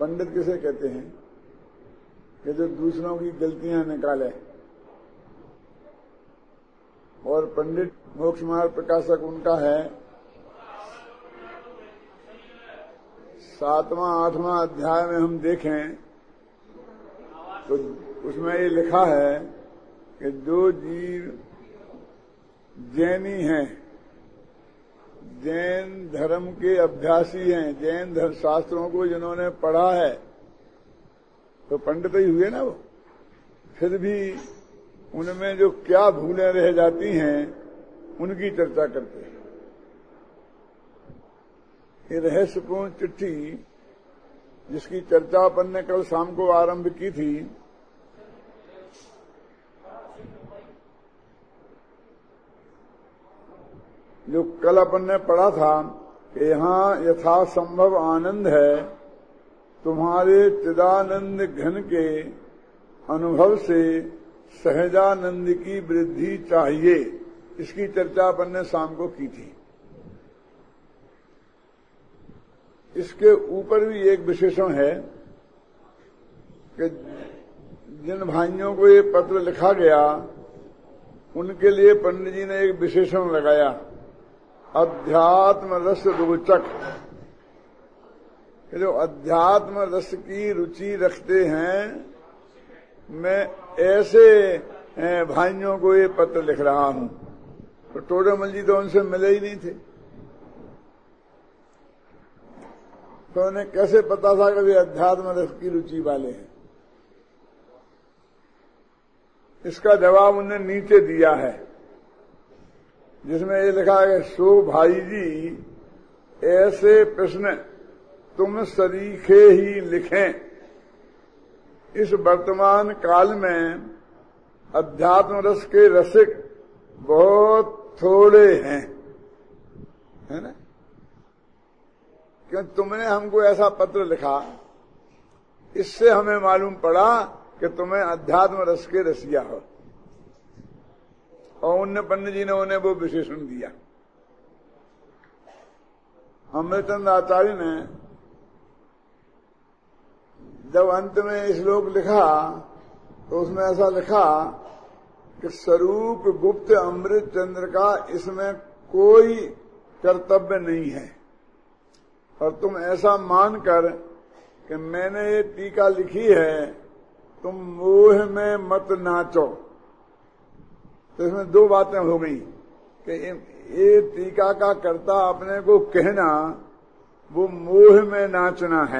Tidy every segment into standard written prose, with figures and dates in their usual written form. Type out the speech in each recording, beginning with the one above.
पंडित किसे कहते हैं कि जो दूसरों की गलतियां निकाले। और पंडित मोक्ष मार्ग प्रकाशक उनका है 7वां 8वां अध्याय में हम देखें तो उसमें ये लिखा है कि जो जीव जैनी हैं, जैन धर्म के अभ्यासी हैं, जैन धर्म शास्त्रों को जिन्होंने पढ़ा है, तो पंडित ही हुए ना वो, फिर भी उनमें जो क्या भूलें रह जाती हैं उनकी चर्चा करते हैं। ये रहस्यपूर्ण चिट्ठी जिसकी चर्चा अपन ने कल शाम को आरंभ की थी, जो कल अपन ने पढ़ा था कि यहाँ यथासंभव आनंद है, तुम्हारे चिदानंद घन के अनुभव से सहजानंद की वृद्धि चाहिए, इसकी चर्चा अपन ने शाम को की थी। इसके ऊपर भी एक विशेषण है कि जिन भाइयों को ये पत्र लिखा गया उनके लिए पंडित जी ने एक विशेषण लगाया, अध्यात्म रस रोचक। जो अध्यात्म रस की रुचि रखते हैं, मैं ऐसे भाइयों को ये पत्र लिख रहा हूं। तो टोडामल जी तो उनसे मिले ही नहीं थे, तो उन्हें कैसे पता था कि वे अध्यात्म रस की रुचि वाले हैं। इसका जवाब उन्हें नीचे दिया है, जिसमें ये लिखा है, सो भाई जी ऐसे प्रश्न तुम सरीखे ही लिखें। इस वर्तमान काल में अध्यात्म रस के रसिक बहुत थोड़े हैं, है ना? क्योंकि तुमने हमको ऐसा पत्र लिखा, इससे हमें मालूम पड़ा कि तुम्हें अध्यात्म रस के रसिया हो। और उनने पंडित जी ने उन्हें वो विशेषण दिया। अमृतचंद आचार्य ने जब अंत में श्लोक लिखा तो उसमें ऐसा लिखा कि स्वरूप गुप्त अमृत चंद्र का इसमें कोई कर्तव्य नहीं है, और तुम ऐसा मानकर कि मैंने ये टीका लिखी है, तुम मोह में मत नाचो। तो इसमें दो बातें हो गई कि ये टीका का कर्ता अपने को कहना वो मोह में नाचना है,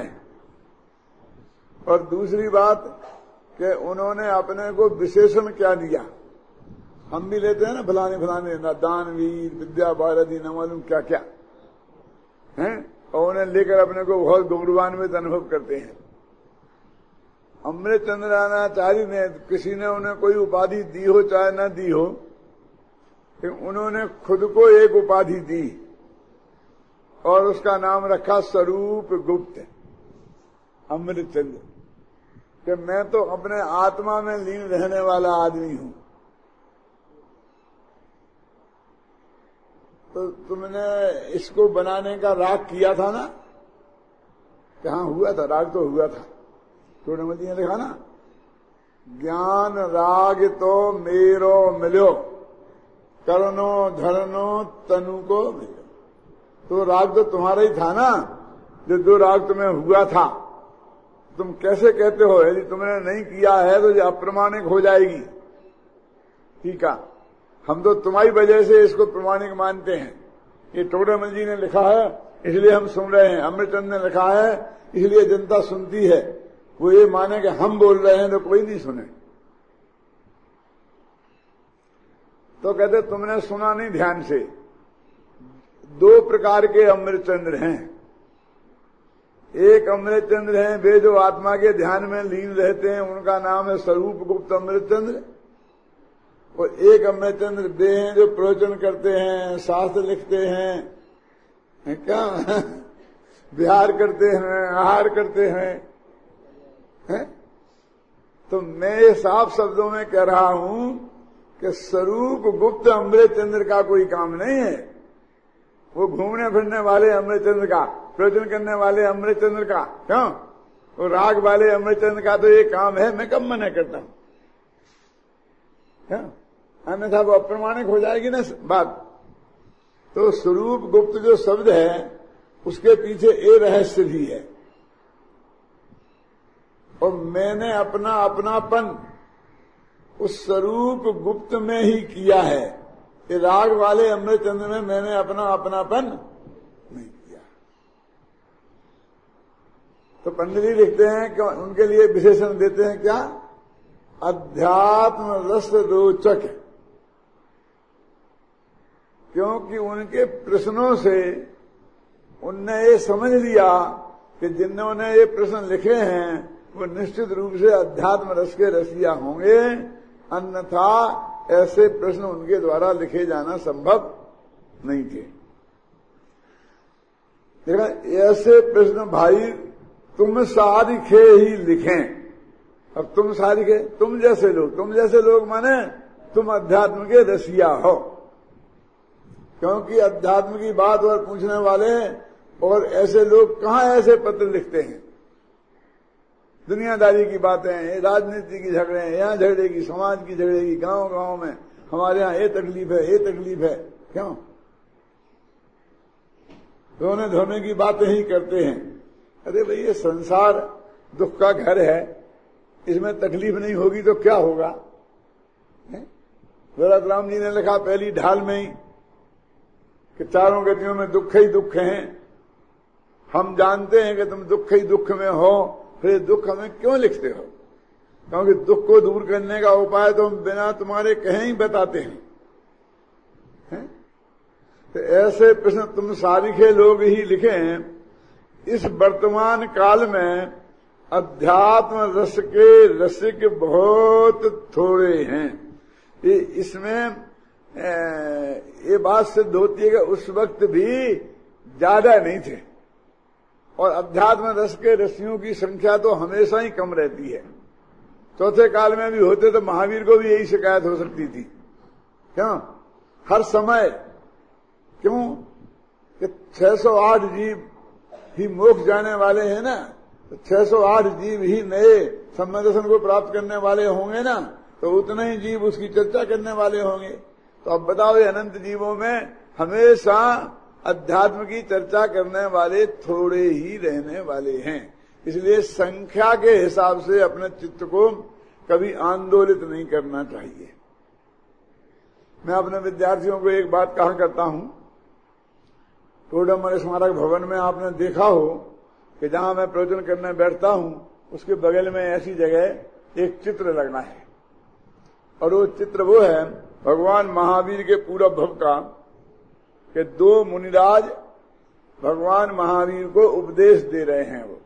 और दूसरी बात कि उन्होंने अपने को विशेषण क्या दिया। हम भी लेते हैं ना फलाने फलाने दानवीर, विद्या भारती, न मालूम क्या क्या हैं, और उन्हें लेकर अपने को बहुत गौरवान्वित अनुभव करते हैं। अमृतचंद्राचार्य ने, किसी ने उन्हें कोई उपाधि दी हो चाहे न दी हो, तो उन्होंने खुद को एक उपाधि दी और उसका नाम रखा स्वरूप गुप्त अमृतचंद्र, कि मैं तो अपने आत्मा में लीन रहने वाला आदमी हूं। तो तुमने इसको बनाने का राग किया था ना? कहाँ हुआ था? राग तो हुआ था। टोडामल जी ने लिखा ना, ज्ञान राग तो मेरो मिलो, करनो धरनो तनु को मिलो। तो राग तो तुम्हारा ही था ना, जो राग तुम्हें हुआ था। तुम कैसे कहते हो यदि तुमने नहीं किया है तो ये अप्रमाणिक हो जाएगी। ठीक है, हम तो तुम्हारी वजह से इसको प्रमाणिक मानते हैं। ये टोडामल जी ने लिखा है इसलिए हम सुन रहे हैं, अमृतचंद ने लिखा है इसलिए जनता सुनती है। वो ये माने कि हम बोल रहे हैं तो कोई नहीं सुने। तो कहते तुमने सुना नहीं ध्यान से। दो प्रकार के अमृतचंद्र हैं। एक अमृतचंद्र हैं वे जो आत्मा के ध्यान में लीन रहते हैं, उनका नाम है स्वरूप गुप्त अमृतचंद्र। और एक अमृतचंद्र वे हैं जो प्रवचन करते हैं, शास्त्र लिखते हैं, क्या विहार करते हैं, आहार करते हैं, है? तो मैं ये साफ शब्दों में कह रहा हूं कि स्वरूप गुप्त अमृतचंद्र का कोई काम नहीं है। वो घूमने फिरने वाले अमृतचंद्र का, प्रवचन करने वाले अमृतचंद्र का, क्यों? वो राग वाले अमृतचंद्र का तो ये काम है, मैं कब मना करता हूं, अन्यथा वो अप्रमाणिक हो जाएगी ना बात। तो स्वरूप गुप्त जो शब्द है उसके पीछे ये रहस्य भी है। और मैंने अपना अपनापन उस स्वरूप गुप्त में ही किया है। ये राग वाले अमृतचंद्र में मैंने अपना अपनापन नहीं किया। तो पंडित जी लिखते हैं कि उनके लिए विशेषण देते हैं क्या, अध्यात्म रस रोचक, क्योंकि उनके प्रश्नों से उनने ये समझ लिया कि जिन्होंने ये प्रश्न लिखे हैं वो निश्चित रूप से अध्यात्म रस के रसिया होंगे, अन्यथा ऐसे प्रश्न उनके द्वारा लिखे जाना संभव नहीं थे। देखा, ऐसे प्रश्न भाई तुम सारिखे ही लिखें। अब तुम सारिखे, तुम जैसे लोग माने तुम अध्यात्म के रसिया हो, क्योंकि अध्यात्म की बात और पूछने वाले और ऐसे लोग कहाँ ऐसे पत्र लिखते हैं। दुनियादारी की बातें, राजनीति की झगड़े, यहाँ झगड़े की, समाज की झगड़े की, गांव गांव में हमारे यहाँ ये तकलीफ है, क्यों रोने धोने की बातें ही करते हैं। अरे भाई ये संसार दुख का घर है, इसमें तकलीफ नहीं होगी तो क्या होगा। भरत राम जी ने लिखा पहली ढाल में ही कि चारों गतियों में दुख ही दुख हैं। हम जानते हैं कि तुम दुख ही दुख में हो, फिर दुख हमें क्यों लिखते हो, क्योंकि दुख को दूर करने का उपाय तो हम बिना तुम्हारे कहीं ही बताते हैं। तो ऐसे प्रश्न तुम सारिखे लोग ही लिखें। इस वर्तमान काल में अध्यात्म रस के रसिक बहुत थोड़े हैं। इसमें ये बात सिद्ध होती है कि उस वक्त भी ज्यादा नहीं थे, और अध्यात्म रस के रसियों की संख्या तो हमेशा ही कम रहती है। चौथे काल में भी होते तो महावीर को भी यही शिकायत हो सकती थी, क्यों हर समय, क्यों कि 608 जीव ही मोक्ष जाने वाले हैं ना, तो 608 जीव ही नए सम्यक दर्शन को प्राप्त करने वाले होंगे ना, तो उतने ही जीव उसकी चर्चा करने वाले होंगे। तो अब बताओ, ये अनंत जीवों में हमेशा अध्यात्म की चर्चा करने वाले थोड़े ही रहने वाले हैं। इसलिए संख्या के हिसाब से अपने चित्त को कभी आंदोलित नहीं करना चाहिए। मैं अपने विद्यार्थियों को एक बात कहा करता हूं, टोडरमल स्मारक भवन में आपने देखा हो कि जहां मैं प्रवचन करने बैठता हूं उसके बगल में ऐसी जगह एक चित्र लगना है, और वो चित्र वो है भगवान महावीर के पूरा भव का, कि 2 मुनिराज भगवान महावीर को उपदेश दे रहे हैं। वो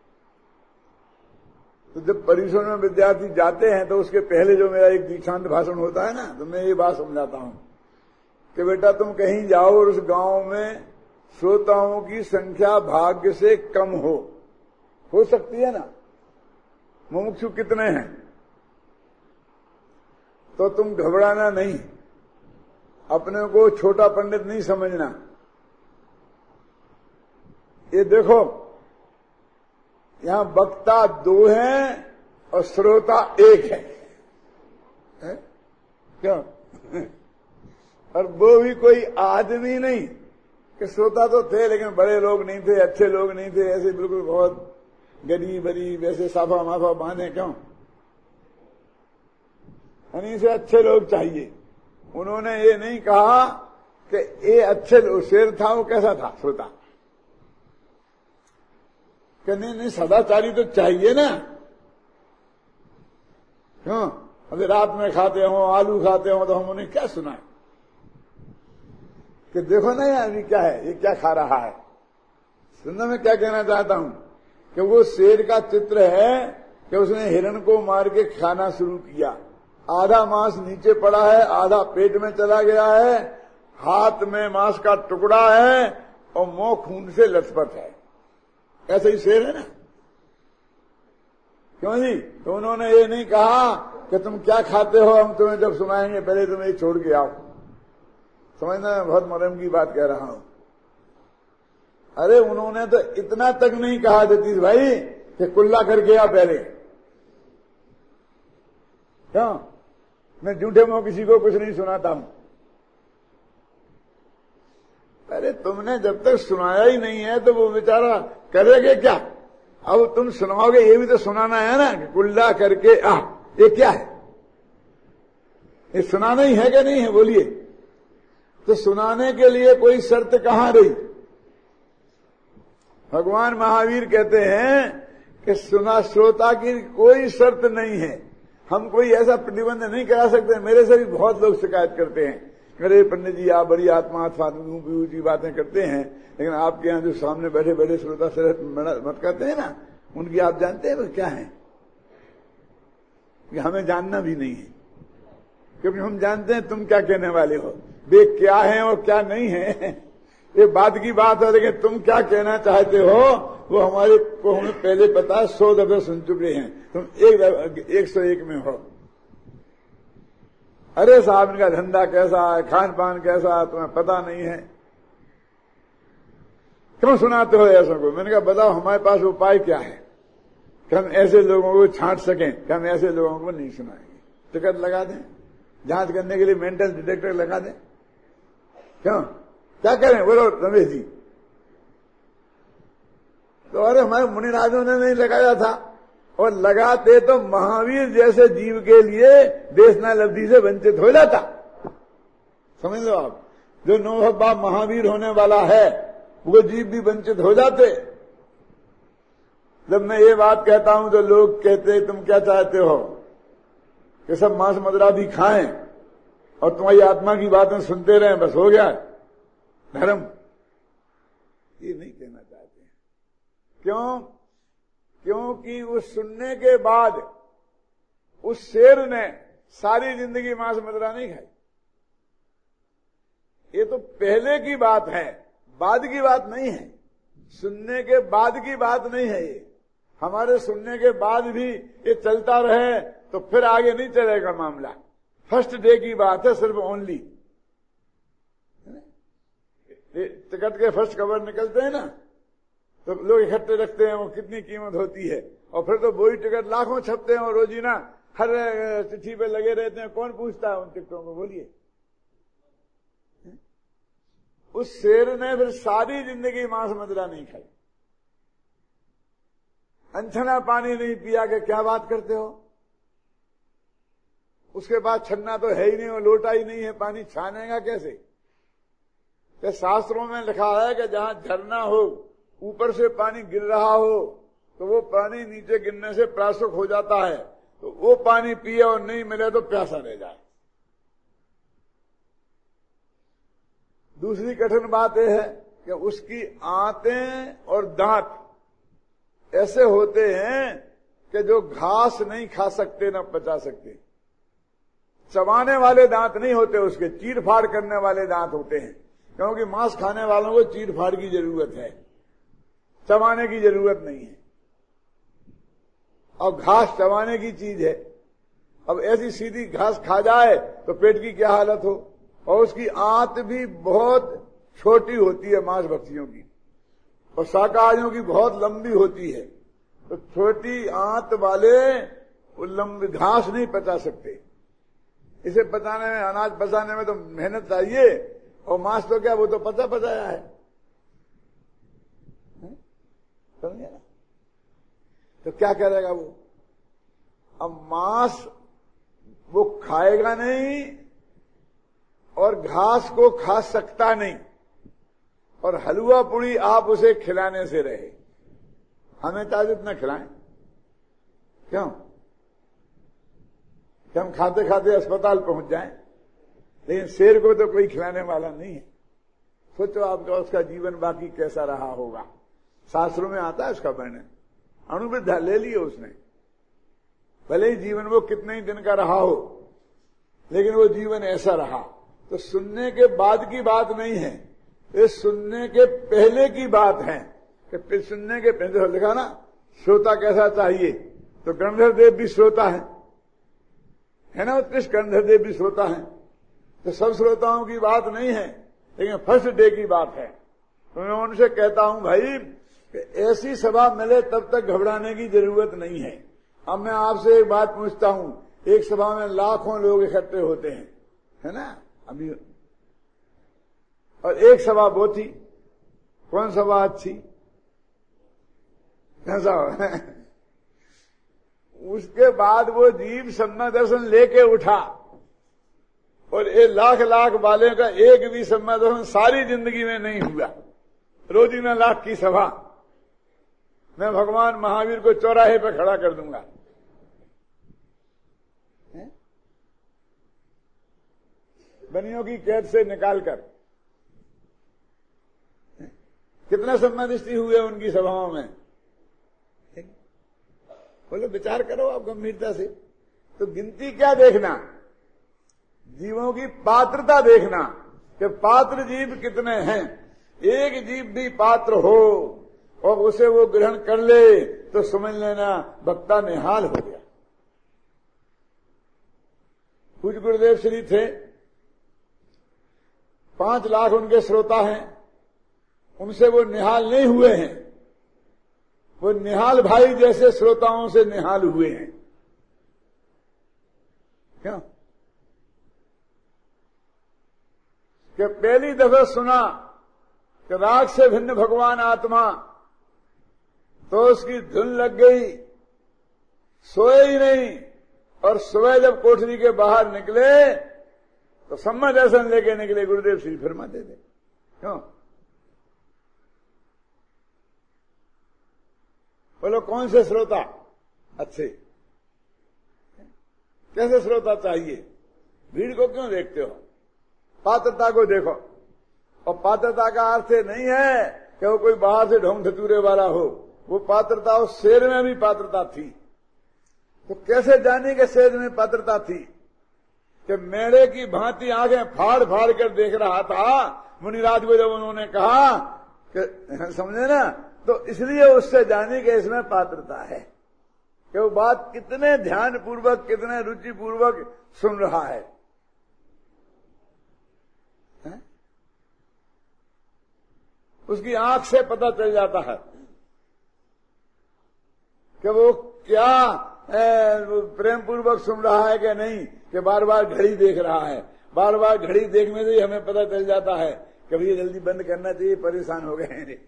तो जब परिसर में विद्यार्थी जाते हैं तो उसके पहले जो मेरा एक दीक्षांत भाषण होता है ना, तो मैं ये बात समझाता हूं कि बेटा तुम कहीं जाओ और उस गांव में श्रोताओं की संख्या भाग्य से कम हो सकती है ना, मुमुक्षु कितने हैं, तो तुम घबराना नहीं, अपने को छोटा पंडित नहीं समझना। ये देखो, यहां वक्ता 2 हैं और श्रोता 1 है, क्यों और वो भी कोई आदमी नहीं कि श्रोता तो थे लेकिन बड़े लोग नहीं थे, अच्छे लोग नहीं थे, ऐसे बिल्कुल बहुत गरीब गरीब ऐसे साफा माफा बांधे, क्यों यानी से अच्छे लोग चाहिए। उन्होंने ये नहीं कहा कि ये अच्छे लोग, शेर था वो कैसा था श्रोता, कि नहीं सदाचारी तो चाहिए ना, क्यों अभी रात में खाते हो आलू खाते हो तो हम उन्हें क्या सुनाए कि देखो ना यार अभी क्या है, ये क्या खा रहा है। सुनना मैं क्या कहना चाहता हूं कि वो शेर का चित्र है कि उसने हिरण को मार के खाना शुरू किया, आधा मांस नीचे पड़ा है, आधा पेट में चला गया है, हाथ में मांस का टुकड़ा है और मुंह खून से लथपथ है। ऐसे ही शेर है ना, क्यों जी। तो उन्होंने ये नहीं कहा कि तुम क्या खाते हो, हम तुम्हें जब सुनाएंगे पहले तुम ये छोड़ के आओ। समझना, मैं बहुत मरम की बात कह रहा हूं। अरे उन्होंने तो इतना तक नहीं कहा जतीश भाई कि कुल्ला करके आ पहले। क्यों? मैं झूठे मुंह किसी को कुछ नहीं सुनाता हूं। अरे तुमने जब तक सुनाया ही नहीं है तो वो बेचारा करेगे क्या? अब तुम सुनाओगे, ये भी तो सुनाना है ना, कि कुल्ला करके आ, ये क्या है? ये सुनाना ही है कि नहीं है? बोलिए। तो सुनाने के लिए कोई शर्त कहां रही? भगवान महावीर कहते हैं कि सुना श्रोता की कोई शर्त नहीं है, हम कोई ऐसा प्रतिबंध नहीं करा सकते। मेरे से भी बहुत लोग शिकायत करते हैं, अरे पंडित जी आप बड़ी आत्मा की बातें करते हैं, लेकिन आपके यहाँ जो सामने बैठे बैठे श्रोता से मत करते हैं ना, उनकी आप जानते हैं वो क्या है? कि हमें जानना भी नहीं है, क्योंकि हम जानते हैं तुम क्या कहने वाले हो। वे क्या है और क्या नहीं है ये बाद की बात है, लेकिन तुम क्या कहना चाहते हो वो हमारे को हमें पहले पता है, 100 दफे सुन चुके हैं। तुम 101 में हो। अरे साहब इनका धंधा कैसा है, खान पान कैसा है, तुम्हें पता नहीं है, क्यों सुनाते हो ऐसा को? मैंने कहा बताओ हमारे पास उपाय क्या है कि हम ऐसे लोगों को छांट सकें कि हम ऐसे लोगों को नहीं सुनाएंगे। टिकट लगा दें, जांच करने के लिए मेंटल डिटेक्टर लगा दें। क्यों? क्या करें बोलो रमेश जी? तो अरे हमारे मुनिराजों ने नहीं लगाया था, और लगाते तो महावीर जैसे जीव के लिए देशना लब्धि से वंचित हो जाता। समझ लो आप, जो नौ बाप महावीर होने वाला है वो जीव भी वंचित हो जाते। जब मैं ये बात कहता हूं तो लोग कहते तुम क्या चाहते हो कि सब मांस मदिरा भी खाएं और तुम्हारी आत्मा की बातें सुनते रहें, बस हो गया धर्म? ये नहीं कहना चाहते हैं। क्यों? क्योंकि उस सुनने के बाद उस शेर ने सारी जिंदगी मांस मदिरा नहीं खाई। ये तो पहले की बात है, बाद की बात नहीं है। सुनने के बाद की बात नहीं है ये। हमारे सुनने के बाद भी ये चलता रहे तो फिर आगे नहीं चलेगा मामला। फर्स्ट डे की बात है सिर्फ, ओनली। टिकट के फर्स्ट कवर निकलते हैं ना, तो लोग इकट्ठे रखते हैं, वो कितनी कीमत होती है, और फिर तो वही टिकट लाखों छपते हैं और रोजीना हर चिट्ठी पे लगे रहते हैं। कौन पूछता है उन टिकटों को? बोलिए। उस शेर ने फिर सारी जिंदगी मांस मदिरा नहीं खाई, अनछना पानी नहीं पिया के क्या बात करते हो? उसके बाद छन्ना तो है ही नहीं और लोटा ही नहीं है, पानी छानेगा कैसे? कि शास्त्रों में लिखा है कि जहां झरना हो, ऊपर से पानी गिर रहा हो, तो वो पानी नीचे गिरने से प्राशुक हो जाता है, तो वो पानी पिए और नहीं मिले तो प्यासा रह जाए। दूसरी कठिन बात यह है कि उसकी आंतें और दांत ऐसे होते हैं कि जो घास नहीं खा सकते ना पचा सकते। चबाने वाले दांत नहीं होते उसके, चीर फाड़ करने वाले दांत होते हैं, क्योंकि मांस खाने वालों को चीर फाड़ की जरूरत है, चबाने की जरूरत नहीं है। और घास चबाने की चीज है। अब ऐसी सीधी घास खा जाए तो पेट की क्या हालत हो। और उसकी आंत भी बहुत छोटी होती है मांस भक्षियों की, और शाकाहारियों की बहुत लंबी होती है। तो छोटी आंत वाले वो लंबी घास नहीं पचा सकते। इसे पचाने में, अनाज पचाने में तो मेहनत चाहिए, और मांस तो क्या, वो तो पचाया है। समझे ना? तो क्या करेगा वो? अब मांस वो खाएगा नहीं और घास को खा सकता नहीं, और हलवा पूड़ी आप उसे खिलाने से रहे। हमें ताजुब न खिलाएं। क्यों? कि हम खाते खाते अस्पताल पहुंच जाएं, लेकिन शेर को तो कोई खिलाने वाला नहीं है। सोचो आपका उसका जीवन बाकी कैसा रहा होगा। शास्त्रों में आता है उसका वर्णन, अणुवृद्धा ले लिया उसने। भले ही जीवन वो कितने ही दिन का रहा हो, लेकिन वो जीवन ऐसा रहा। तो सुनने के बाद की बात नहीं है, ये सुनने के पहले की बात है। कि सुनने के पहले लिखा ना, श्रोता कैसा चाहिए, तो गंधर्व देव भी श्रोता है ना, उत्कृष्ट गंधर्व देव भी श्रोता है। तो सब श्रोताओं की बात नहीं है, लेकिन फर्स्ट डे की बात है। तो मैं उनसे कहता हूं भाई, ऐसी सभा मिले तब तक घबराने की जरूरत नहीं है। अब मैं आपसे एक बात पूछता हूं, एक सभा में लाखों लोग इकट्ठे होते हैं, है ना अभी, और एक सभा वो थी, कौन सभा अच्छी, ऐसा उसके बाद वो जीव सम्यक दर्शन लेके उठा और ये लाख लाख वाले का एक भी सम्यक दर्शन सारी जिंदगी में नहीं हुआ। रोजीना लाख की सभा, मैं भगवान महावीर को चौराहे पे खड़ा कर दूंगा। बनियों की कैद से निकालकर कितने सम्मानिष्टि हुए उनकी सभाओं में, बोले विचार करो आप गंभीरता से। तो गिनती क्या देखना, जीवों की पात्रता देखना कि पात्र जीव कितने हैं। एक जीव भी पात्र हो और उसे वो ग्रहण कर ले तो समझ लेना भक्ता निहाल हो गया। पूज्य गुरुदेव श्री थे, 5 लाख उनके श्रोता हैं, उनसे वो निहाल नहीं हुए हैं, वो निहाल भाई जैसे श्रोताओं से निहाल हुए हैं। क्यों कि पहली दफा सुना कि राग से भिन्न भगवान आत्मा, तो उसकी धुन लग गई, सोए ही नहीं, और सुबह जब कोठरी के बाहर निकले तो सम्यक दर्शन लेके निकले। गुरुदेव श्री फरमाते थे, क्यों बोलो कौन से श्रोता अच्छे, कैसे श्रोता चाहिए, भीड़ को क्यों देखते हो, पात्रता को देखो। और पात्रता का अर्थ नहीं है कि वो कोई बाहर से ढोंग धतूरे वाला हो, वो पात्रता उस शेर में भी पात्रता थी। तो कैसे जाने के शेर में पात्रता थी कि मेढ़े की भांति आंखें फाड़ फाड़ कर देख रहा था मुनिराज को, जब उन्होंने कहा कि समझे ना, तो इसलिए उससे जाने के इसमें पात्रता है कि वो बात कितने ध्यान पूर्वक, कितने रुचि पूर्वक सुन रहा है। उसकी आंख से पता चल जाता है कि वो क्या प्रेम पूर्वक सुन रहा है कि नहीं, कि बार बार घड़ी देख रहा है। बार बार घड़ी देखने से ही हमें पता चल जाता है कि भैया जल्दी बंद करना चाहिए, परेशान हो गए हैं।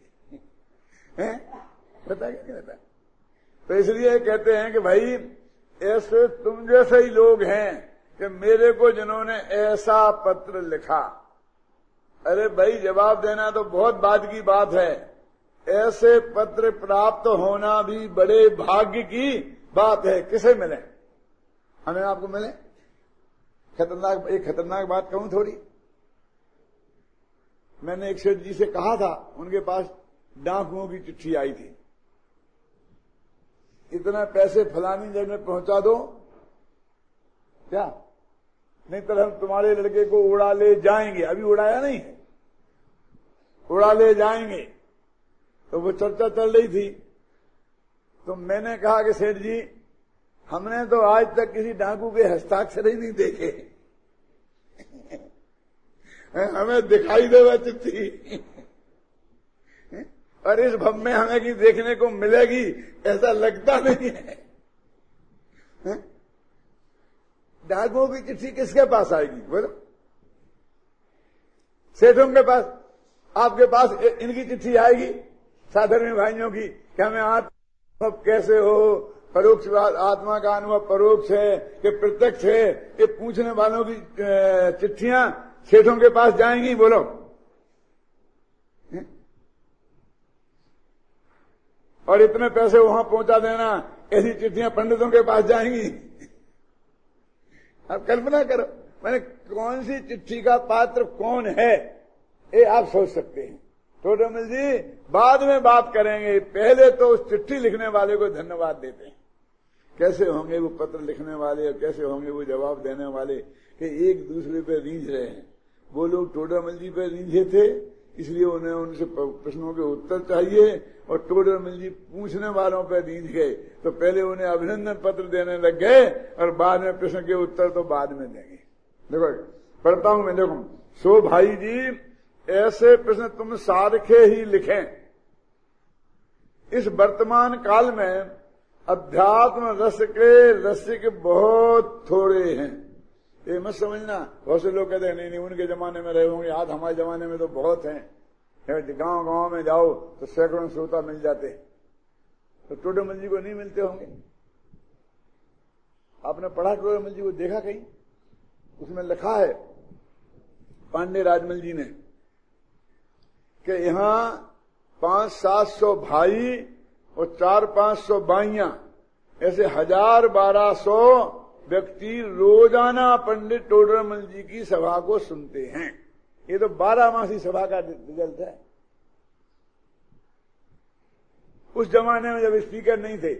पता क्या कहता है। तो इसलिए कहते हैं कि भाई ऐसे तुम जैसे ही लोग हैं कि मेरे को जिन्होंने ऐसा पत्र लिखा, अरे भाई जवाब देना तो बहुत बाद की बात है, ऐसे पत्र प्राप्त होना भी बड़े भाग्य की बात है। किसे मिले, हमें आपको मिले। एक खतरनाक बात कहूं थोड़ी, मैंने एक सेठ जी से कहा था, उनके पास डाकुओं की चिट्ठी आई थी, इतना पैसे फलानी जगह पहुंचा दो, क्या नहीं तो हम तुम्हारे लड़के को उड़ा ले जाएंगे। अभी उड़ाया नहीं है, उड़ा ले जाएंगे। तो वो चर्चा चल रही थी। तो मैंने कहा कि सेठ जी, हमने तो आज तक किसी डाकू के हस्ताक्षर ही नहीं देखे, हमें दिखाई दे वह चिट्ठी, और इस भव में हमें की देखने को मिलेगी ऐसा लगता नहीं है। डाकुओं की चिट्ठी किसके पास आएगी बोलो, सेठों के पास, आपके पास इनकी चिट्ठी आएगी साधर्मी भाइयों की कि हमें आत्मा कैसे हो, परोक्ष आत्मा का अनुभव परोक्ष है कि प्रत्यक्ष है, ये पूछने वालों की चिट्ठियां सेठों के पास जाएंगी बोलो। और इतने पैसे वहां पहुंचा देना, ऐसी चिट्ठियां पंडितों के पास जाएंगी। आप कल्पना करो, मैंने कौन सी चिट्ठी का पात्र कौन है, ये आप सोच सकते हैं। टोडरमल जी बाद में बात करेंगे, पहले तो उस चिट्ठी लिखने वाले को धन्यवाद देते हैं। कैसे होंगे वो पत्र लिखने वाले और कैसे होंगे वो जवाब देने वाले कि एक दूसरे पे रीझ रहे हैं। वो लोग टोडरमल जी पे रीझे थे, इसलिए उन्हें उनसे प्रश्नों के उत्तर चाहिए, और टोडरमल जी पूछने वालों पर रीझ गए, तो पहले उन्हें अभिनंदन पत्र देने लग गए और बाद में प्रश्न के उत्तर तो बाद में देंगे। देखो पढ़ता हूं मैं, देखो, सो भाई जी ऐसे प्रश्न तुम सारखे ही लिखें इस वर्तमान काल में अध्यात्म रस के रसिक बहुत थोड़े हैं। ये मत समझना, बहुत से लोग कहते हैं नहीं उनके जमाने में रहे होंगे, आज हमारे जमाने में तो बहुत हैं। गांव गांव में जाओ तो सैकड़ों श्रोता मिल जाते, तो टोडरमल जी को नहीं मिलते होंगे। आपने पढ़ा टोडरमल जी को, देखा कहीं? उसमें लिखा है पांडे राजमल जी ने कि यहां 500-700 भाई और 400-500 बाइयां, ऐसे 1000-1200 व्यक्ति रोजाना पंडित टोडरमल जी की सभा को सुनते हैं। ये तो 12 मासी सभा का रिजल्ट है। उस जमाने में जब स्पीकर नहीं थे,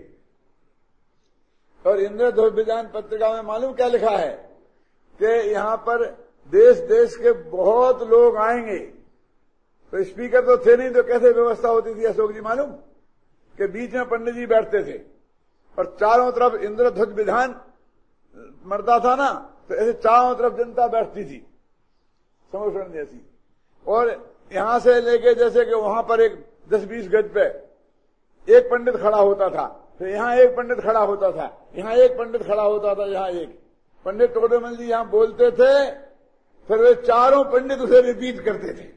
और इंद्रध्वज विज्ञान पत्रिका में मालूम क्या लिखा है कि यहां पर देश देश के बहुत लोग आएंगे, तो स्पीकर तो थे नहीं, तो कैसे व्यवस्था होती थी अशोक जी मालूम? कि बीच में पंडित जी बैठते थे और चारों तरफ इंद्रध्वज विधान मरता था ना, तो ऐसे चारों तरफ जनता बैठती थी समोषण जैसी। और यहां से लेके जैसे कि वहां पर एक 10-20 गज पे एक पंडित खड़ा होता था, फिर यहां एक पंडित खड़ा होता था, यहां एक पंडित खड़ा होता था, यहां एक पंडित टोडरमल जी यहां बोलते थे, फिर वे चारों पंडित उसे रिपीट करते थे,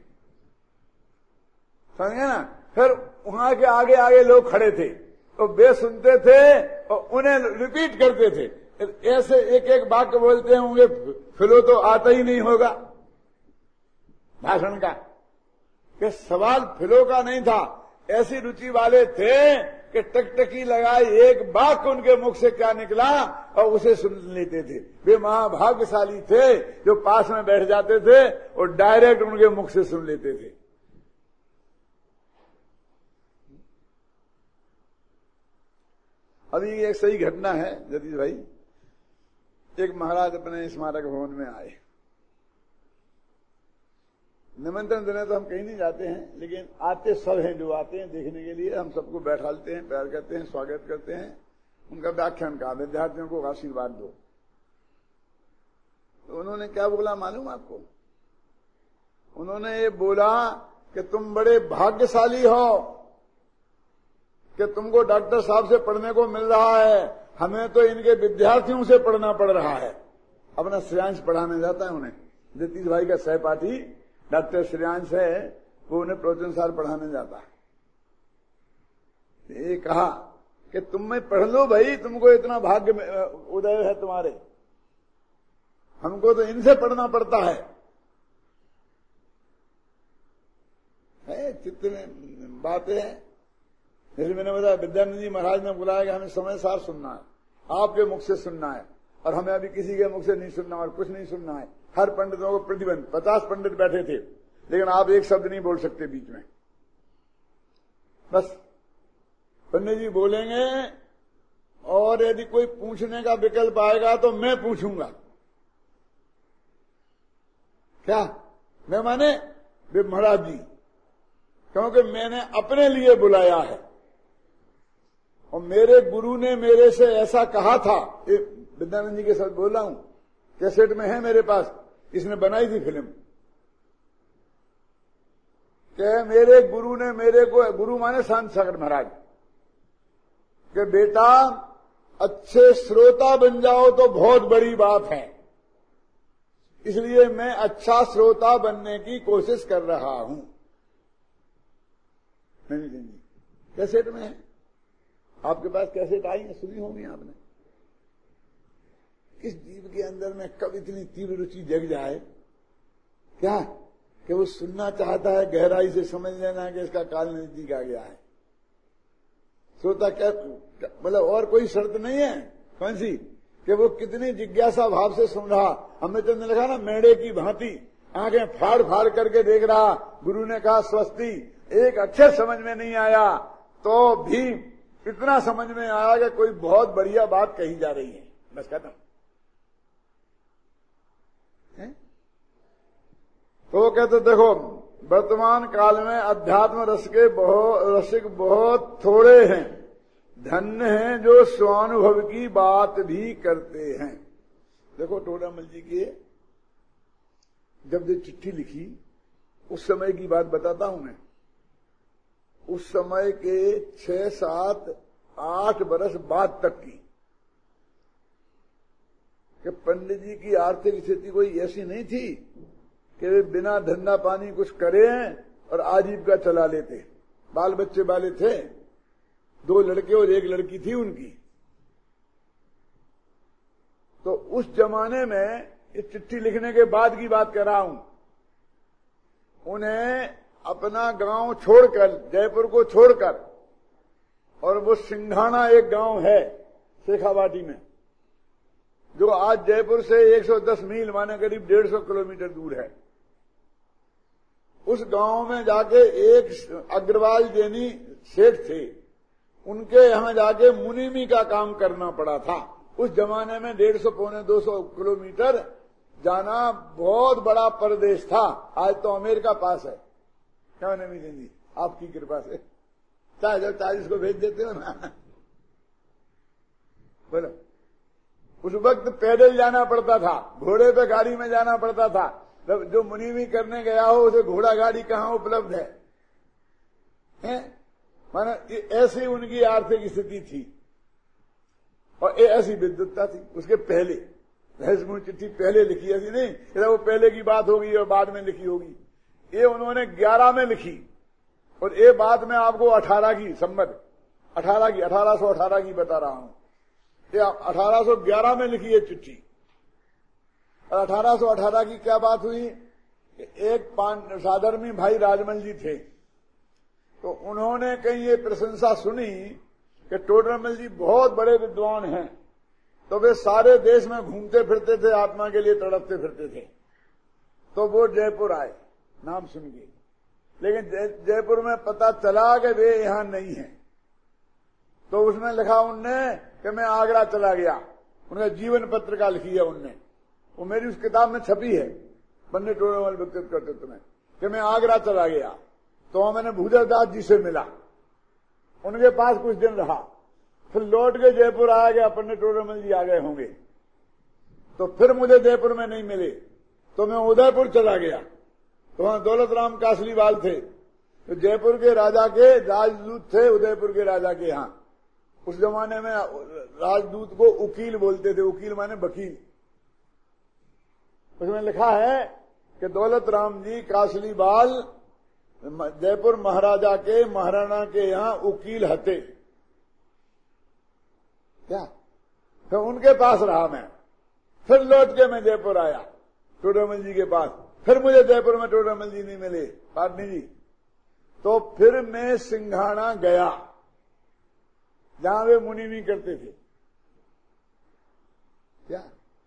समझे ना? फिर वहां के आगे आगे लोग खड़े थे तो वे सुनते थे और उन्हें रिपीट करते थे। ऐसे एक एक वाक्य बोलते होंगे, फिलो तो आता ही नहीं होगा भाषण का, कि सवाल फिलो का नहीं था। ऐसी रुचि वाले थे कि टकटकी लगाई, एक वाक्य उनके मुख से क्या निकला और उसे सुन लेते थे। वे महाभाग्यशाली थे जो पास में बैठ जाते थे और डायरेक्ट उनके मुख से सुन लेते थे। अभी एक सही घटना है जतीश भाई। एक महाराज अपने स्मारक भवन में आए, निमंत्रण देने तो हम कहीं नहीं जाते हैं, लेकिन आते सब हैं जो आते हैं देखने के लिए। हम सबको बैठालते हैं, प्यार करते हैं, स्वागत करते हैं, उनका व्याख्यान कहा, विद्यार्थियों को आशीर्वाद दो। तो उन्होंने क्या बोला मालूम आपको? उन्होंने ये बोला कि तुम बड़े भाग्यशाली हो कि तुमको डॉक्टर साहब से पढ़ने को मिल रहा है, हमें तो इनके विद्यार्थियों से पढ़ना पड़ रहा है। अपना श्रेयांश पढ़ाने जाता है उन्हें, जतीश भाई का सहपाठी डॉक्टर श्रेयांश है, वो उन्हें प्रवचनसार पढ़ाने जाता है। ये कहा कि तुम में पढ़ लो भाई, तुमको इतना भाग्य उदय है तुम्हारे, हमको तो इनसे पढ़ना पड़ता है। चित्त में बातें हैं। जैसे मैंने बताया, विद्यानंद जी महाराज ने बुलाया कि हमें समय सार सुनना है, आपके मुख से सुनना है, और हमें अभी किसी के मुख से नहीं सुनना और कुछ नहीं सुनना है। हर पंडितों को प्रतिबंध, 50 पंडित बैठे थे, लेकिन आप एक शब्द नहीं बोल सकते बीच में। बस पंडित जी बोलेंगे, और यदि कोई पूछने का विकल्प आएगा तो मैं पूछूंगा। क्या मैं माने? वे महाराज जी, क्योंकि मैंने अपने लिए बुलाया है और मेरे गुरु ने मेरे से ऐसा कहा था। विद्यानंद जी के साथ बोल रहा हूं, कैसेट में है मेरे पास, इसने बनाई थी फिल्म, कि मेरे गुरु ने मेरे को, गुरु माने शांत सागर महाराज, कि बेटा अच्छे श्रोता बन जाओ तो बहुत बड़ी बात है, इसलिए मैं अच्छा श्रोता बनने की कोशिश कर रहा हूं। नहीं, कैसेट में है, आपके पास कैसेट आई है, सुनी होगी आपने। किस जीव के अंदर में कब इतनी तीव्र रुचि जग जाए, क्या कि वो सुनना चाहता है, गहराई से समझ लेना कि इसका काल नजदीक आ गया है। श्रोता क्या मतलब, और कोई शर्त नहीं है। कौन सी? कि वो कितनी जिज्ञासा भाव से सुन रहा। हमने चंद लिखा ना, मेढ़े की भांति आंखें फाड़ फाड़ करके देख रहा। गुरु ने कहा स्वस्ति, एक अक्षर समझ में नहीं आया तो भी इतना समझ में आया कि कोई बहुत बढ़िया बात कही जा रही है। बस खत्म। तो कहते देखो, वर्तमान काल में अध्यात्म रस के रसिक बहुत थोड़े हैं, धन्य हैं जो स्वानुभव की बात भी करते हैं। देखो टोडरमल जी की जब जो चिट्ठी लिखी उस समय की बात बताता हूं मैं। उस समय के 6, 7, 8 बरस बाद तक की, कि पंडित जी की आर्थिक स्थिति कोई ऐसी नहीं थी कि वे बिना धंधा पानी कुछ करें और आजीविका चला लेते। बाल बच्चे वाले थे, 2 लड़के और 1 लड़की थी उनकी। तो उस जमाने में, इस चिट्ठी लिखने के बाद की बात कर रहा हूं, उन्हें अपना गांव छोड़कर, जयपुर को छोड़कर, और वो सिंघाना एक गांव है शेखावाटी में, जो आज जयपुर से 110 मील माने करीब 150 किलोमीटर दूर है। उस गांव में जाके एक अग्रवाल जैनी सेठ थे, उनके यहां जाके मुनिमी का काम करना पड़ा था। उस जमाने में 150 पौने 200 किलोमीटर जाना बहुत बड़ा परदेश था। आज तो अमेरिका पास है, क्या नहीं मिलेंगी आपकी कृपा से, चाहे जब 40 को भेज देते हो ना। बोलो, उस वक्त पैदल जाना पड़ता था, घोड़े पे गाड़ी में जाना पड़ता था। जो मुनिमी करने गया हो उसे घोड़ा गाड़ी कहाँ उपलब्ध है? माना ऐसी उनकी आर्थिक स्थिति थी और ऐसी विद्वत्ता थी। उसके पहले रहस्यमय चिट्ठी पहले लिखी, ऐसी नहीं वो पहले की बात होगी और बाद में लिखी होगी। ये उन्होंने 11 में लिखी और ये बात मैं आपको 18 की संबत 1818 की बता रहा हूं। ये 1811 में लिखी है चिट्ठी। और 1818 की क्या बात हुई? एक साधर्मी भाई राजमल जी थे, तो उन्होंने कहीं ये प्रशंसा सुनी कि टोडरमल जी बहुत बड़े विद्वान हैं, तो वे सारे देश में घूमते फिरते थे, आत्मा के लिए तड़पते फिरते थे। तो वो जयपुर आए नाम सुन के, लेकिन जयपुर में पता चला कि वे यहां नहीं हैं। तो उसमें लिखा उनने कि मैं आगरा चला गया। उनका जीवन पत्रिका लिखी है उनने, वो मेरी उस किताब में छपी है, पंडित टोडरमल व्यक्तित्व कर्तृत्व में, कि मैं आगरा चला गया। तो मैंने भूधर दास जी से मिला, उनके पास कुछ दिन रहा, फिर लौट के जयपुर आ गया। पंडित टोडरमल जी आ गए होंगे, तो फिर मुझे जयपुर में नहीं मिले, तो मैं उदयपुर चला गया। तो वहां दौलत राम कासलीवाल थे, तो जयपुर के राजा के राजदूत थे, उदयपुर के राजा के यहां। उस जमाने में राजदूत को उकील बोलते थे, उकील माने वकील। उसमें लिखा है कि दौलत राम जी कासलीवाल जयपुर महाराजा के महाराणा के यहां उकील हते। क्या? तो उनके पास रहा मैं, फिर लौट के मैं जयपुर आया टोडरमल जी के पास। फिर मुझे जयपुर में टोडरमल जी नहीं मिले, पाटनी जी। तो फिर मैं सिंघाना गया, जहां वे मुनिमी करते थे। क्या?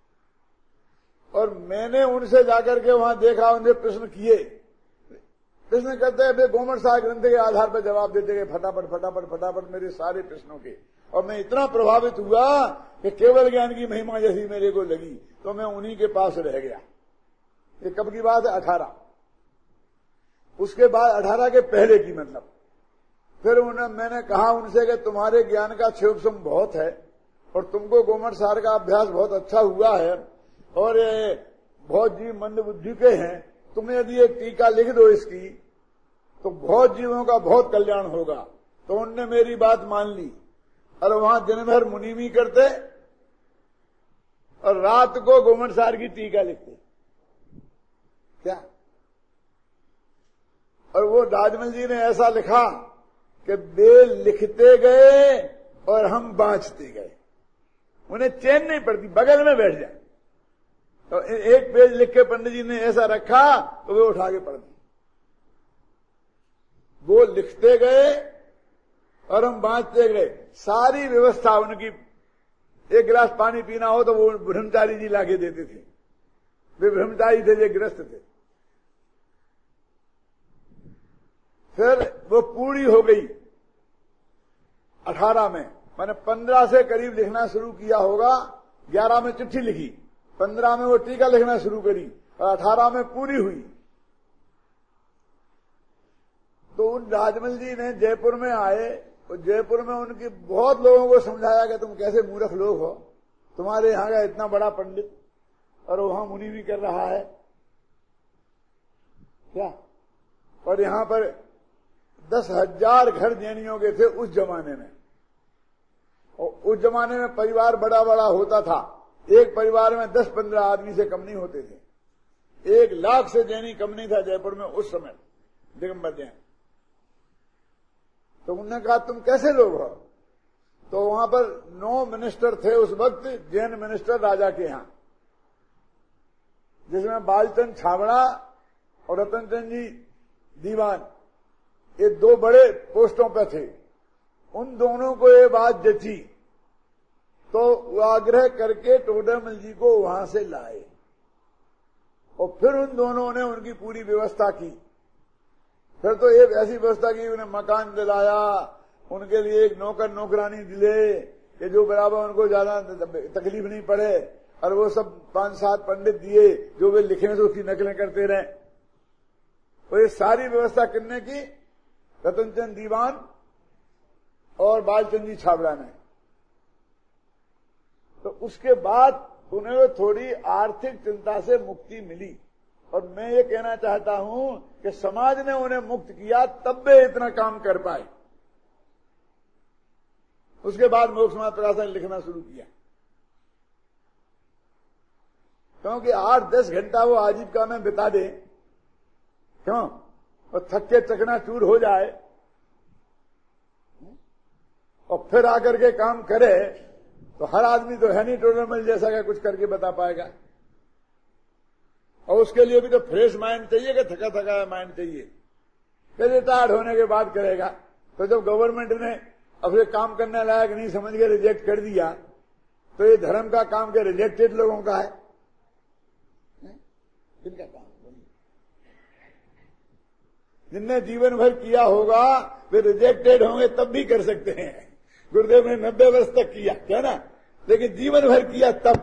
और मैंने उनसे जाकर के वहां देखा, उनसे प्रश्न किए। प्रश्न करते हैं, गोमट साहब ग्रंथ के आधार पर जवाब देते गए, फटाफट मेरे सारे प्रश्नों के। और मैं इतना प्रभावित हुआ कि केवल ज्ञान की महिमा जैसी मेरे को लगी, तो मैं उन्हीं के पास रह गया। ये कब की बात है? 18। उसके बाद 18 के पहले की, मतलब फिर मैंने कहा उनसे कि तुम्हारे ज्ञान का क्षोभसम बहुत है और तुमको गोमट सार का अभ्यास बहुत अच्छा हुआ है और बहुत जीव मंद बुद्धि के हैं, तुम यदि एक टीका लिख दो इसकी तो बहुत जीवों का बहुत कल्याण होगा। तो उनने मेरी बात मान ली और वहां दिन भर मुनिमी करते और रात को गोमट सार की टीका लिखते। क्या? और वो राजमल जी ने ऐसा लिखा कि वे लिखते गए और हम बांचते गए, उन्हें चैन नहीं पड़ती, बगल में बैठ जाए। तो एक पेज लिख के पंडित जी ने ऐसा रखा तो वे उठा के पढ़ दी। वो लिखते गए और हम बांचते गए। सारी व्यवस्था उनकी, एक गिलास पानी पीना हो तो वो ब्रह्मचारी जी लाके देते थे। वे ब्रह्मचारी थे, ये गृहस्थ थे। फिर वो पूरी हो गई 18 में, मैंने 15 से करीब लिखना शुरू किया होगा। 11 में चिट्ठी लिखी, 15 में वो टीका लिखना शुरू करी और 18 में पूरी हुई। तो उन राजमल जी ने जयपुर में आए और जयपुर में उनकी बहुत लोगों को समझाया कि तुम कैसे मूर्ख लोग हो, तुम्हारे यहां का इतना बड़ा पंडित और वहां मुनि भी कर रहा है क्या? और यहां पर 10,000 घर जैनियों के थे उस जमाने में। और उस जमाने में परिवार बड़ा बड़ा होता था, एक परिवार में 10-15 आदमी से कम नहीं होते थे। 1 लाख से जैनी कम नहीं था जयपुर में उस समय, दिगंबर जैन। तो उन्होंने कहा तुम कैसे लोग हो? तो वहां पर 9 मिनिस्टर थे उस वक्त, जैन मिनिस्टर राजा के यहां, जिसमें बालचंद छाबड़ा और रतनचंद जी दीवान, ये 2 बड़े पोस्टों पे थे। उन दोनों को ये बात जची तो वो आग्रह करके टोडरमल जी को वहां से लाए और फिर उन दोनों ने उनकी पूरी व्यवस्था की। फिर तो एक ऐसी व्यवस्था की, उन्हें मकान दिलाया, उनके लिए एक नौकर नौकरानी दिले कि जो बराबर उनको ज्यादा तकलीफ नहीं पड़े, और वो सब 5-7 पंडित दिए जो वे लिखे तो उसकी नकलें करते रहे। तो ये सारी व्यवस्था करने की रतनचंद दीवान और बालचंद जी छाबड़ा ने। तो उसके बाद उन्हें थोड़ी आर्थिक चिंता से मुक्ति मिली। और मैं ये कहना चाहता हूं कि समाज ने उन्हें मुक्त किया, तब वे इतना काम कर पाए। उसके बाद मोक्ष समाज प्रकाशन लिखना शुरू किया, क्योंकि 8-10 घंटा वो आजीविका में बिता दे, क्यों, और थक के चकनाचूर हो जाए और फिर आकर के काम करे, तो हर आदमी तो है नहीं टोडरमल जैसा का कुछ करके बता पाएगा। और उसके लिए भी तो फ्रेश माइंड चाहिए कि थका थका माइंड चाहिए। फिर रिटायर्ड होने के बाद करेगा। तो जब गवर्नमेंट ने अब ये काम करने लायक नहीं समझ के रिजेक्ट कर दिया, तो ये धर्म का काम के रिजेक्टेड लोगों का है, किनका काम? जिनने जीवन भर किया होगा वे रिजेक्टेड होंगे तब भी कर सकते हैं। गुरुदेव ने 90 वर्ष तक किया, क्या ना, लेकिन जीवन भर किया तब।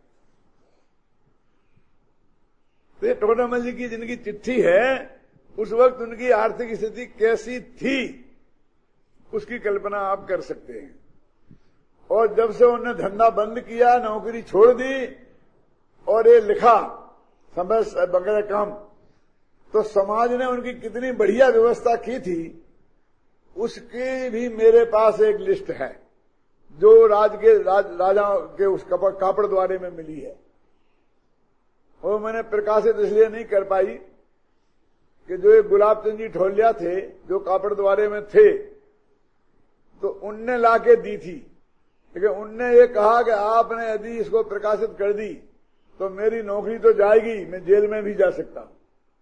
तो ये टोडरमल जी की जिनकी चिट्ठी है, उस वक्त उनकी आर्थिक स्थिति कैसी थी उसकी कल्पना आप कर सकते हैं। और जब से उन्होंने धंधा बंद किया, नौकरी छोड़ दी और ये लिखा समय वगैरह काम, तो समाज ने उनकी कितनी बढ़िया व्यवस्था की थी उसकी भी मेरे पास एक लिस्ट है, जो राजाओं के उस कापड़ द्वारे में मिली है। वो मैंने प्रकाशित इसलिए नहीं कर पाई कि जो एक गुलाब चंद जी ठोलिया थे जो कापड़ द्वारे में थे, तो उनने लाके दी थी, लेकिन उनने ये कहा कि आपने यदि इसको प्रकाशित कर दी तो मेरी नौकरी तो जाएगी, मैं जेल में भी जा सकता हूं।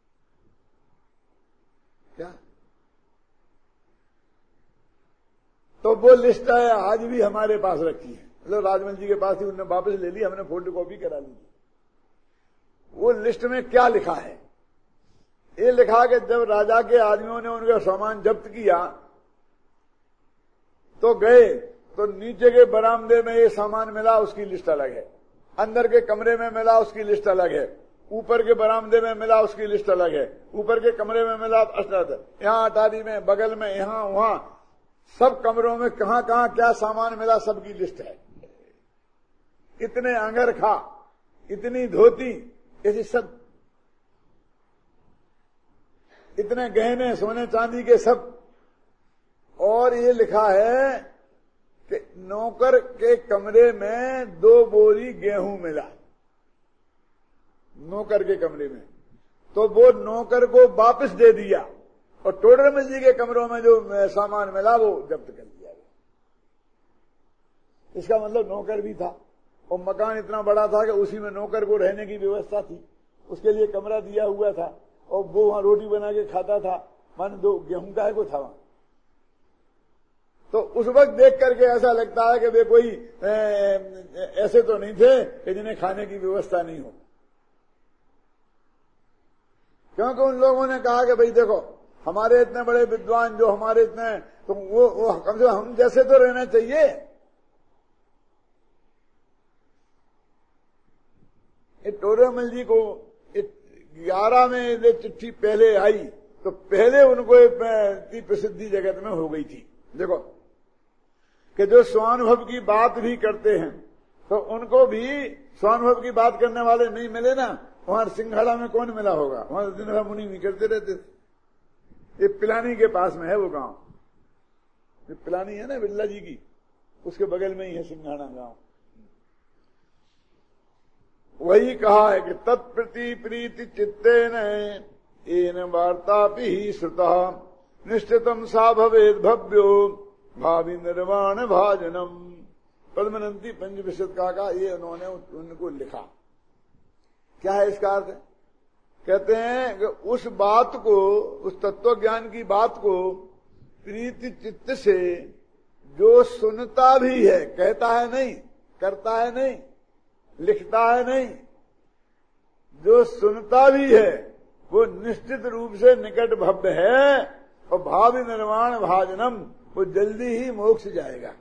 क्या? तो वो लिस्ट है आज भी हमारे पास रखी है, मतलब राजमल जी के पास ही, उन्होंने वापस ले ली, हमने फोटो कॉपी करा ली। वो लिस्ट में क्या लिखा है? ये लिखा कि जब राजा के आदमियों ने उनका सामान जब्त किया तो गए, तो नीचे के बरामदे में ये सामान मिला उसकी लिस्ट अलग है, अंदर के कमरे में मिला उसकी लिस्ट अलग है, ऊपर के बरामदे में मिला उसकी लिस्ट अलग है, ऊपर के कमरे में मिला यहाँ अटारी में, बगल में, यहाँ वहां सब कमरों में कहां कहां क्या सामान मिला सबकी लिस्ट है। इतने अंगरखा, इतनी धोती, ऐसी सब, इतने गहने सोने चांदी के सब। और ये लिखा है कि नौकर के कमरे में 2 बोरी गेहूं मिला, नौकर के कमरे में, तो वो नौकर को वापस दे दिया और टोडरमल जी के कमरों में जो सामान मिला वो जब्त कर दिया गया। इसका मतलब नौकर भी था और मकान इतना बड़ा था कि उसी में नौकर को रहने की व्यवस्था थी, उसके लिए कमरा दिया हुआ था और वो वहां रोटी बना के खाता था, मान 2 गेहूं का है को था वहां। तो उस वक्त देख करके ऐसा लगता है कि वे कोई ऐसे तो नहीं थे कि जिन्हें खाने की व्यवस्था नहीं हो, क्योंकि उन लोगों ने कहा कि भाई देखो हमारे इतने बड़े विद्वान जो हमारे इतने, तो वो कम से कम हम जैसे तो रहना चाहिए। टोडरमल जी को 11 में ये चिट्ठी पहले आई तो पहले उनको इतनी प्रसिद्धि जगत में हो गई थी। देखो कि जो स्वानुभव की बात भी करते हैं तो उनको भी स्वानुभव की बात करने वाले नहीं मिले ना। वहां सिंघाड़ा में कौन मिला होगा, वहां दिन भर मुनि नहीं करते रहते थे, ये पिलानी के पास में है वो गांव। ये पिलानी है ना बिरला जी की, उसके बगल में ही है सिंघाना गांव। वही कहा है कि तत्प्रति प्रीति चित्तेन एन वार्तापि ही श्रुता निश्चितम सा भवेद भव्यो भावी निर्वाण भाजनम। पद्मनंती पंचविशद का ये उन्होंने उनको लिखा। क्या है इसका अर्थ? कहते हैं कि उस बात को, उस तत्व ज्ञान की बात को प्रीति चित्त से जो सुनता भी है, कहता है नहीं, करता है नहीं, लिखता है नहीं, जो सुनता भी है वो निश्चित रूप से निकट भव्य है और भावी निर्वाण भाजनम, वो जल्दी ही मोक्ष जाएगा।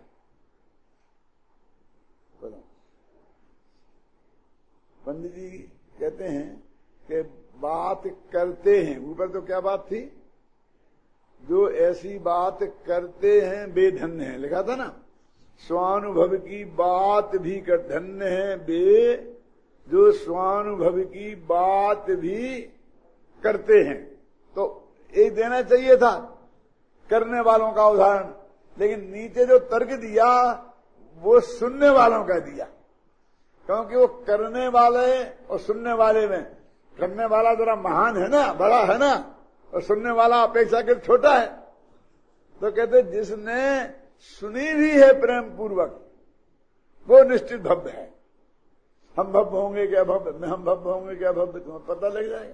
पंडित जी कहते हैं कि बात करते हैं, ऊपर तो क्या बात थी? जो ऐसी बात करते हैं वे धन्य हैं, लिखा था ना। स्वानुभव की बात भी कर धन्य है वे जो स्वानुभव की बात भी करते हैं। तो एक देना चाहिए था करने वालों का उदाहरण, लेकिन नीचे जो तर्क दिया वो सुनने वालों का दिया, क्योंकि वो करने वाले और सुनने वाले में, करने वाला जरा महान है ना, बड़ा है ना, और सुनने वाला अपेक्षाकृत छोटा है। तो कहते जिसने सुनी भी है प्रेम पूर्वक वो निश्चित भव्य है। हम भव्य होंगे क्या भव्य, हम भव्य होंगे क्या भव्य, तुम्हें पता लग जाएगा।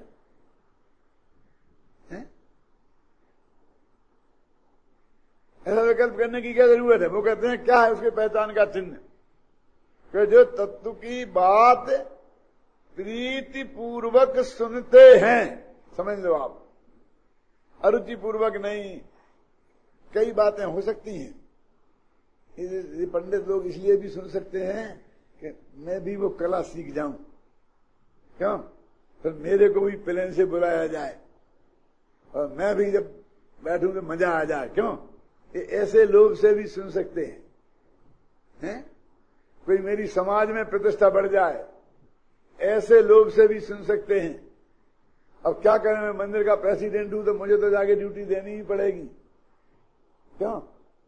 ऐसा विकल्प करने की क्या जरूरत है? वो कहते हैं क्या है उसके पहचान का चिन्ह? कि जो तत्व की बात प्रीति पूर्वक सुनते हैं, समझ लो आप, अरुचि पूर्वक नहीं। कई बातें हो सकती हैं, ये पंडित लोग इसलिए भी सुन सकते हैं कि मैं भी वो कला सीख जाऊं, क्यों? फिर मेरे को भी प्लेन से बुलाया जाए और मैं भी जब बैठूं तो मजा आ जाए, क्यों? ये ऐसे लोग से भी सुन सकते हैं? कोई मेरी समाज में प्रतिष्ठा बढ़ जाए, ऐसे लोग से भी सुन सकते हैं। अब क्या करें, मैं मंदिर का प्रेसिडेंट हूं तो मुझे तो जाके ड्यूटी देनी ही पड़ेगी, क्यों?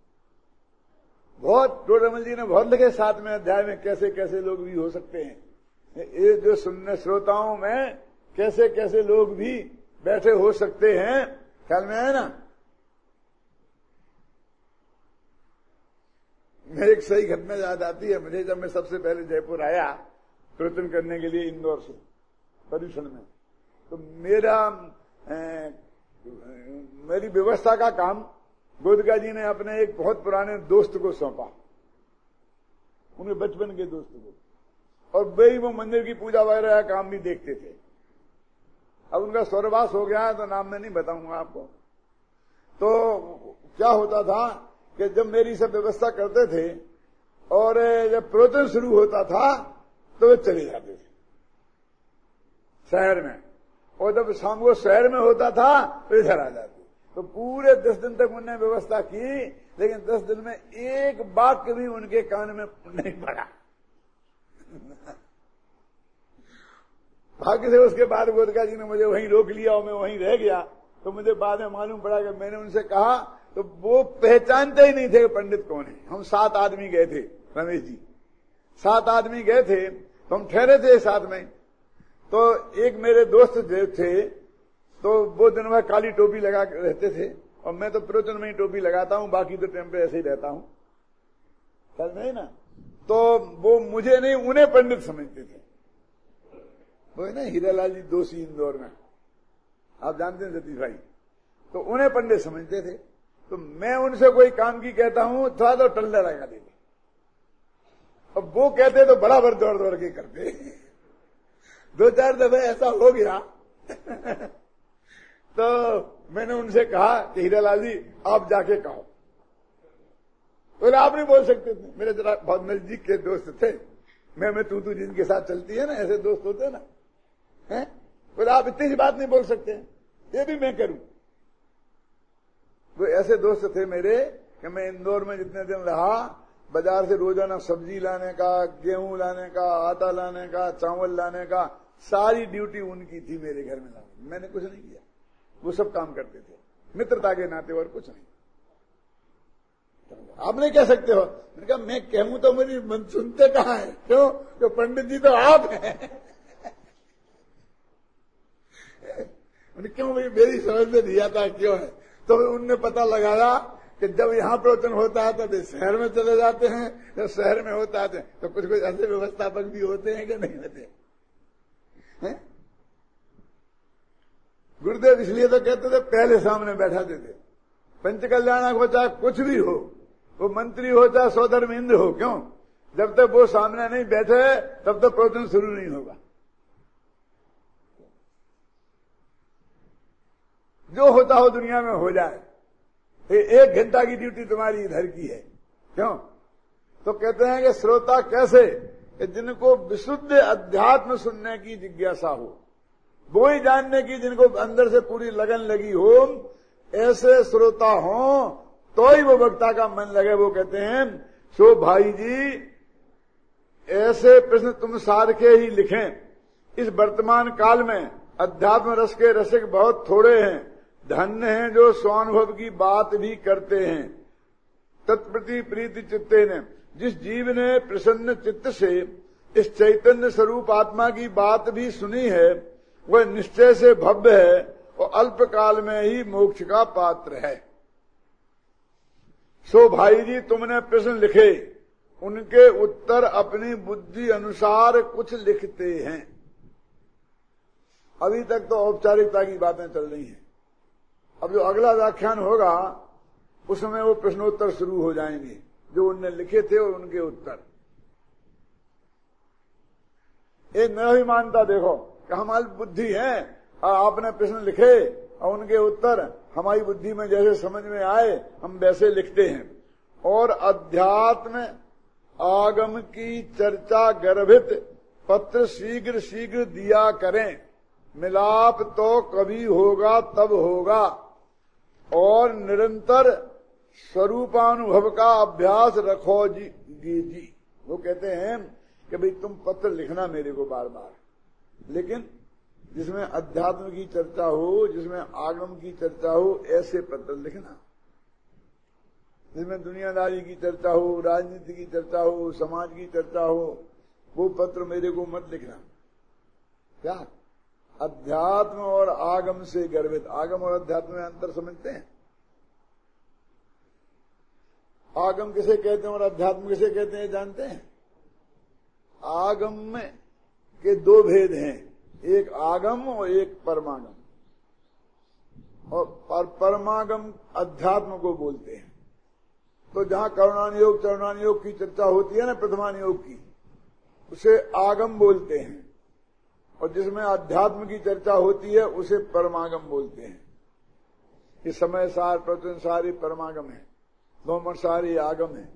बहुत टोडरमल जी ने बहुत लिखे 7वें अध्याय में कैसे कैसे लोग भी हो सकते हैं। ये जो सुनने श्रोताओं में कैसे कैसे लोग भी बैठे हो सकते हैं, ख्याल में आया ना? एक सही घटना याद आती है मुझे, जब मैं सबसे पहले जयपुर आया प्रवचन करने के लिए इंदौर से पर्यूषण में, तो मेरी व्यवस्था का काम गोदका जी ने अपने एक बहुत पुराने दोस्त को सौंपा, उनके बचपन के दोस्त को, और वे ही वो मंदिर की पूजा वगैरह का काम भी देखते थे। अब उनका स्वर्गवास हो गया है तो नाम मैं नहीं बताऊंगा आपको। तो क्या होता था कि जब मेरी सब व्यवस्था करते थे और जब प्रवचन शुरू होता था तो वे चले जाते थे शहर में, और जब शाम को शहर में होता था तो इधर आ जाते। तो पूरे 10 दिन तक उन्होंने व्यवस्था की, लेकिन 10 दिन में एक वाक्य भी उनके कान में नहीं पड़ा। भाग्य से उसके बाद गोदका जी ने मुझे वहीं रोक लिया और मैं वहीं रह गया। तो मुझे बाद में मालूम पड़ा कि मैंने उनसे कहा तो वो पहचानते ही नहीं थे कि पंडित कौन है। हम 7 आदमी गए थे, रमेश जी 7 आदमी गए थे, तो हम ठहरे थे साथ में। तो एक मेरे दोस्त जो थे तो वो दिन भर काली टोपी लगा रहते थे, और मैं तो प्रवचन में ही टोपी लगाता हूं, बाकी तो टाइम पे ऐसे ही रहता हूं, समझ नहीं ना। तो वो मुझे नहीं, उन्हें पंडित समझते थे। वो है ना हीरालाल जी दोषी इंदौर में, आप जानते हैं सतीश भाई, तो उन्हें पंडित समझते थे। तो मैं उनसे कोई काम की कहता हूं, थोड़ा तो टल्ला लगा देते, अब वो कहते तो बराबर दौड़ दौड़ के करते। 2-4 दफे ऐसा हो गया तो मैंने उनसे कहा कि हीरालाल जी आप जाके कहो। बोले आप नहीं बोल सकते थे, मेरे जरा बहुत नजदीक के दोस्त थे, मैं तू जिनके साथ चलती है ना, ऐसे दोस्त होते हैं ना, हैं? बोले आप इतनी सी बात नहीं बोल सकते, ये भी मैं करूं। वो ऐसे दोस्त थे मेरे कि मैं इंदौर में जितने दिन रहा, बाजार से रोजाना सब्जी लाने का, गेहूं लाने का, आटा लाने का, चावल लाने का, सारी ड्यूटी उनकी थी मेरे घर में लाने। मैंने कुछ नहीं किया, वो सब काम करते थे। मित्रता के नाते और कुछ नहीं। आप नहीं कह सकते हो। मैंने कहा मैं कहूं तो मेरी मन सुनते कहाँ है? क्यों? तो पंडित जी तो आप हैं। क्यों भाई? मेरी समझ में नहीं आता क्यों है। तो उनने पता लगाया कि जब यहाँ प्रवचन होता है तो शहर में चले जाते हैं, जब शहर में होता है तो कुछ कुछ ऐसे व्यवस्थापक भी होते हैं कि नहीं होते हैं? गुरुदेव इसलिए तो कहते थे पहले सामने बैठाते थे। पंच कल्याणक हो चाहे कुछ भी हो, वो मंत्री हो चाहे सौधर्म इंद्र हो, क्यों? जब तक वो सामने नहीं बैठे तब तक प्रवचन शुरू नहीं होगा। जो होता हो दुनिया में हो जाए। 1 घंटा की ड्यूटी तुम्हारी इधर की है, क्यों? तो कहते हैं कि श्रोता कैसे? कि जिनको विशुद्ध अध्यात्म सुनने की जिज्ञासा हो, वो ही जानने की, जिनको अंदर से पूरी लगन लगी हो, ऐसे श्रोता हो तो ही वो वक्ता का मन लगे। वो कहते हैं सो भाई जी ऐसे प्रश्न तुम सार के ही लिखें। इस वर्तमान काल में अध्यात्म रस के रसिक बहुत थोड़े हैं। धन्य हैं जो स्वानुभव की बात भी करते हैं। तत्प्रति प्रीति चित्ते ने, जिस जीव ने प्रसन्न चित्त से इस चैतन्य स्वरूप आत्मा की बात भी सुनी है, वह निश्चय से भव्य है और अल्प काल में ही मोक्ष का पात्र है। सो भाई जी तुमने प्रश्न लिखे, उनके उत्तर अपनी बुद्धि अनुसार कुछ लिखते हैं। अभी तक तो औपचारिकता की बातें चल रही हैं। अब जो अगला व्याख्यान होगा उसमें वो प्रश्नोत्तर शुरू हो जाएंगे, जो उनने लिखे थे और उनके उत्तर। एक मैं भी मानता, देखो कि हमारी बुद्धि है और आपने प्रश्न लिखे और उनके उत्तर हमारी बुद्धि में जैसे समझ में आए हम वैसे लिखते हैं। और अध्यात्म आगम की चर्चा गर्भित पत्र शीघ्र शीघ्र दिया करें। मिलाप तो कभी होगा तब होगा, और निरंतर स्वरूपानुभव का अभ्यास रखो जी। वो कहते हैं कि भाई तुम पत्र लिखना मेरे को बार बार, लेकिन जिसमें अध्यात्म की चर्चा हो, जिसमें आगम की चर्चा हो, ऐसे पत्र लिखना। जिसमें दुनियादारी की चर्चा हो, राजनीति की चर्चा हो, समाज की चर्चा हो, वो पत्र मेरे को मत लिखना। क्या? अध्यात्म और आगम से गर्भित। आगम और अध्यात्म में अंतर समझते हैं? आगम किसे कहते हैं और अध्यात्म किसे कहते हैं जानते हैं? आगम में के 2 भेद हैं, एक आगम और एक परमागम। और परमागम अध्यात्म को बोलते हैं। तो जहां करुणानुयोग चरणानुयोग की चर्चा होती है ना, प्रथमानुयोग की, उसे आगम बोलते हैं। और जिसमें अध्यात्म की चर्चा होती है उसे परमागम बोलते हैं। ये समय सार प्रवचन सारी परमागम है, दोमर सारी आगम है।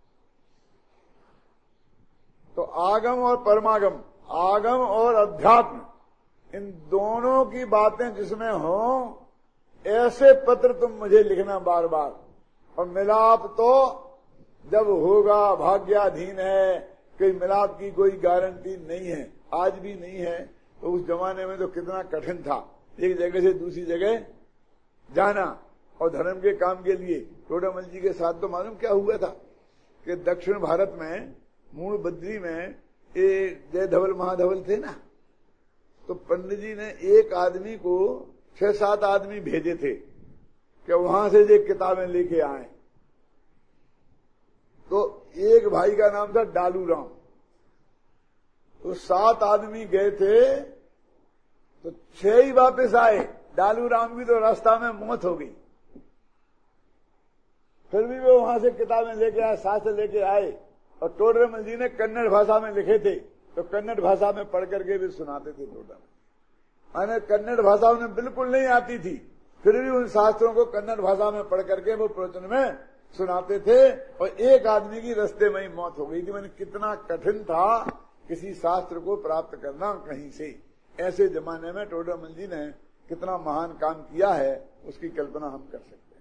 तो आगम और परमागम, आगम और अध्यात्म, इन दोनों की बातें जिसमें हो, ऐसे पत्र तुम मुझे लिखना बार बार। और मिलाप तो जब होगा भाग्याधीन है, कोई मिलाप की कोई गारंटी नहीं है, आज भी नहीं है। तो उस जमाने में तो कितना कठिन था एक जगह से दूसरी जगह जाना, और धर्म के काम के लिए। टोडामल जी के साथ तो मालूम क्या हुआ था कि दक्षिण भारत में मूल बद्री में ये जय धवल महाधवल थे ना, तो पंडित जी ने एक आदमी को 6-7 आदमी भेजे थे कि वहां से ये किताबें लेके आए। तो एक भाई का नाम था डालू राम। तो 7 आदमी गए थे तो 6 ही वापस आए। डालू राम की तो रास्ता में मौत हो गई। फिर भी वो वहां से किताबें लेके आए, शास्त्र लेके आए। और टोडरमल जी ने कन्नड़ भाषा में लिखे थे, तो कन्नड़ भाषा में पढ़ करके भी सुनाते थे। टोडरमल कन्नड़ भाषा उन्हें बिल्कुल नहीं आती थी, फिर भी उन शास्त्रों को कन्नड़ भाषा में पढ़ करके वो प्रवचन में सुनाते थे। और एक आदमी की रास्ते में ही मौत हो गई थी। मैंने कितना कठिन था किसी शास्त्र को प्राप्त करना कहीं से। ऐसे जमाने में टोडरमल जी ने कितना महान काम किया है, उसकी कल्पना हम कर सकते हैं।